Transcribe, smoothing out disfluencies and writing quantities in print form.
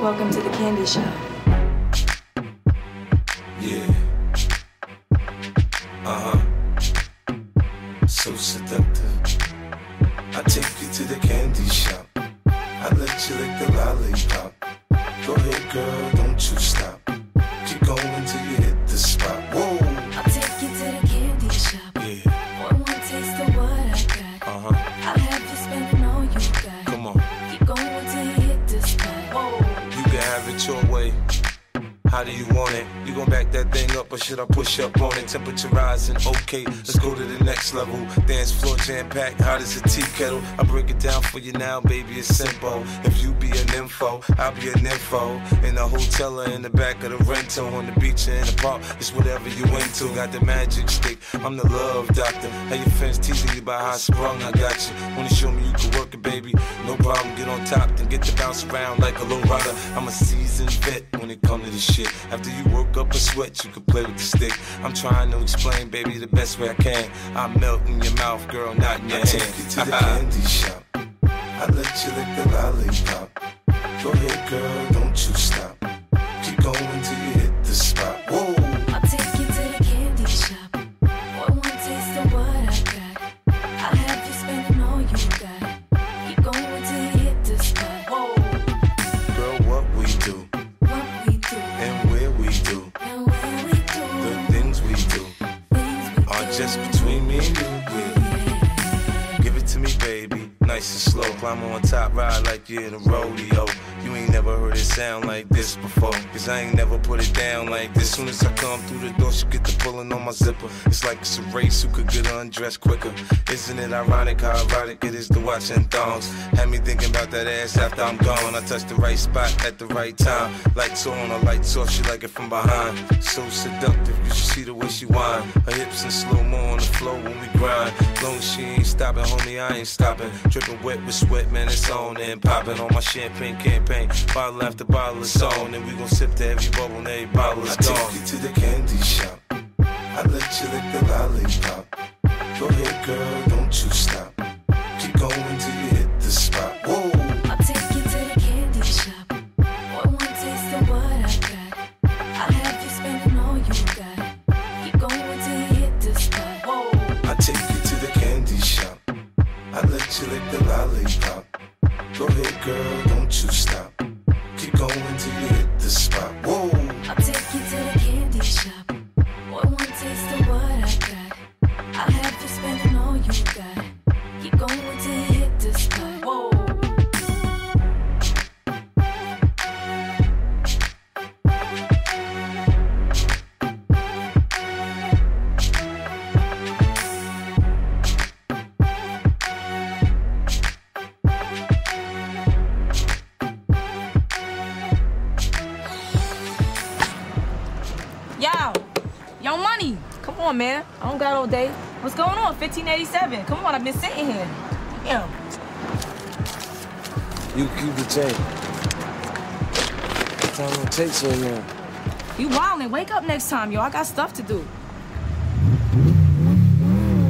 Welcome to the candy shop. Yeah. So seductive. I take you to the candy shop. I let you lick the lollipop. Go ahead, girl, don't you stop. Keep going till you hit the spot. Whoa. I'll take you to the candy shop. Yeah. One taste of what I got. I'll have you spending all you got. Come on. Keep going till you hit the spot. Whoa. You can have it your way. How do you want it? You gon' back that thing up or should I push up on it? Temperature rising, okay, let's go to the next level. Dance floor jam-packed, hot as a tea kettle. I break it down for you now, baby, it's simple. If you be an nympho, I'll be an info. In the hotel or in the back of the rental, on the beach or in the park, it's whatever you into. Got the magic stick, I'm the love doctor. How your friends teasing you about how I sprung, I got you. Wanna show me you can work it, baby? No problem, get on top, then get to bounce around like a low rider. I'm a seasoned vet when it comes to this shit. After you work up a sweat, you can play with the stick. I'm trying to explain, baby, the best way I can. I melt in your mouth, girl, not in your hand. I take you to the candy shop. I let you lick the lollipop. Go ahead, girl, don't you stop. Keep going till you hit the spot. Whoa. I'll take you to the candy shop. One taste of what I got. I'll have you spending all you got. Keep going till you hit the spot. Whoa. Girl, what we do. And where we do. The things we do are just between me and you, yeah. Give it to me, baby, nice and slow. Climb on top, ride like you're in a rodeo. You ain't never heard it sound like this before, cause I ain't never put it down like this. Soon as I come through the door, she get the pulling on my zipper. It's like it's a race who could get undressed quicker. Isn't it ironic how erotic it is to watch in thongs? Had me thinking about that ass after I'm gone. I touch the right spot at the right time. Lights on, or lights off, she like it from behind. So seductive, you should see the way she whine. Her hips in slow-mo on the floor when we grind. Long as she ain't stopping, homie, I ain't stopping. Dripping wet with sweat, man, it's on and popping on my champagne campaign. Bottle after bottle is on, and we gon' sip to every bubble and every bottle is gone. I take you to the candy shop. I let you lick the lollipop. Go ahead, girl, don't you stop. Keep going till you hit the spot. Whoa. I'll take you to the candy shop. One taste of what I got. I'll have you spending all you got. Keep going till you hit the spot. Whoa. I take you to the candy shop. I let you lick the lollipop. Go ahead, girl, don't you stop. Keep going till you hit the spot. Whoa. I'll take you to the candy shop. One taste of what I got. I'll have you spending all you got. Keep going till you hit the spot. Whoa. Yo, money. Come on, man. I don't got all day. What's going on? 1587. Come on, I've been sitting here. Damn. You keep the chain. What time gonna take so long? You wildin'. Wake up next time, yo. I got stuff to do.